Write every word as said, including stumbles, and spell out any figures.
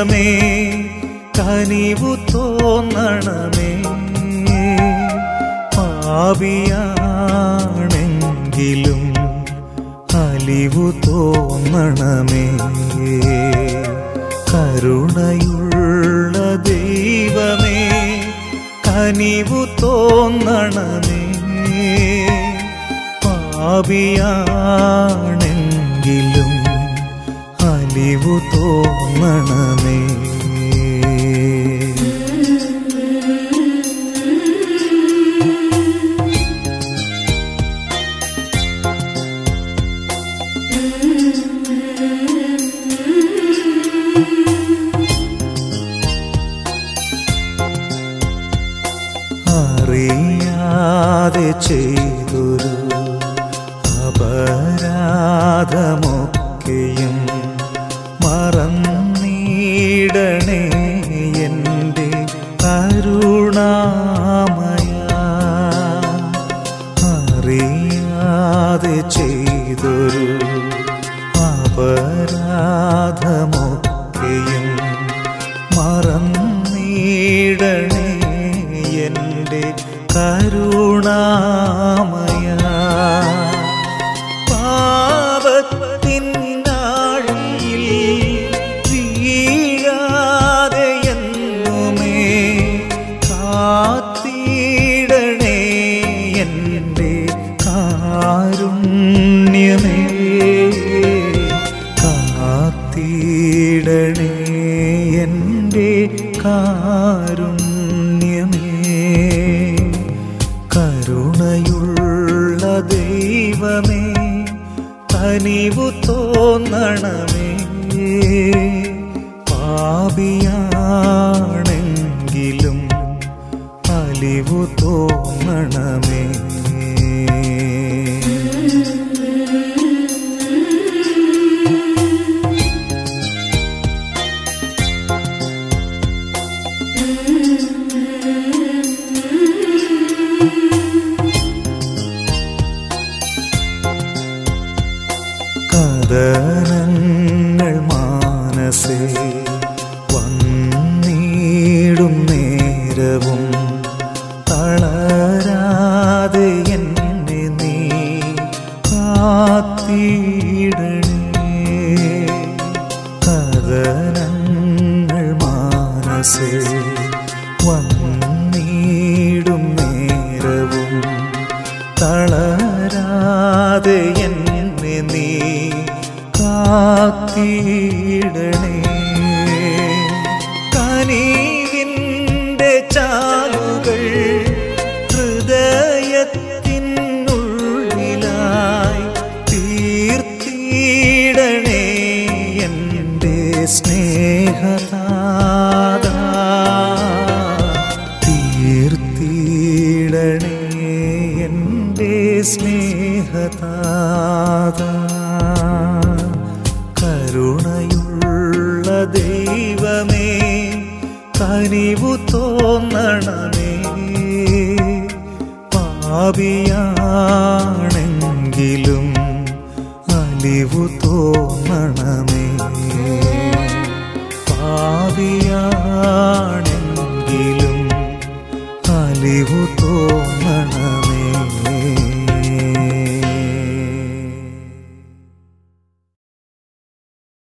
ദൈവമേ കനിവു തോന്നണമേ. പാപിയാണെങ്കിലും അലിവു തോന്നണമേ. കരുണയുള്ള ദൈവമേ കനിവു തോന്നണമേ. പാപിയാണെങ്കിലും അലിവു തോന്നണമേ. അറിയാതെ ചെയ്തൊരു അപരാധമൊക്കെയും മറന്നിടണേ എൻ്റെ കരുണാമയ. അറിയാതെ ചെയ്തൊരു അപരാധമൊക്കെയും മറന്നിടണേ എൻ്റെ കരുണാമയ. പാപത്തിൻ നാഴിയിൽ വീഴാതെ എന്നുമേ കാത്തിടണേ എൻ്റെ കാരുണ്യമേ. കാത്തിടണേ എൻ്റെ കാരുണ്യമേ. കരുണയുള്ള ദൈവമേ കനിവു തോന്നണമേ. പാപിയാണെങ്കിലും അലിവു തോന്നണമേ. കദനങ്ങൾ മാനസേ വന്നിടും നേരവും തളരാതെ എന്നെ നീ കാത്തിടണേ. കദനങ്ങൾ മാനസേ വന്നിടും നേരവും തളരാതെ എന്നെ നീ കാത്തിടണേ. കനിവിൻ്റെ ചാലുകൾ ഹൃദയത്തിനുള്ളിലായി തീർത്തിടണേ എൻ്റെ സ്നേഹനാഥ. തീർത്തിടണേ എൻ്റെ സ്നേഹനാഥ. കരുണയുള്ള ദൈവമേ കനിവു തോന്നണമേ. പാപിയാണെങ്കിലും അലിവു തോന്നണമേ.